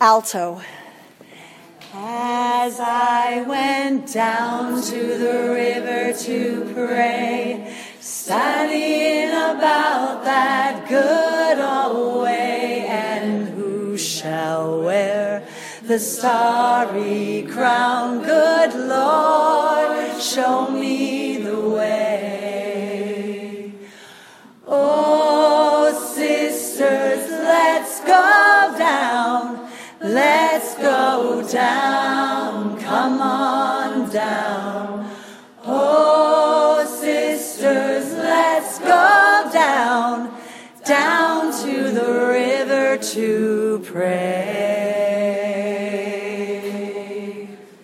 Alto. As I went down to the river to pray, studying about that good old way, and who shall wear the starry crown? Good Lord, show me the way. Oh, sisters, let's go down. Let's go down, come on down. Oh, sisters, let's go down, down to the river to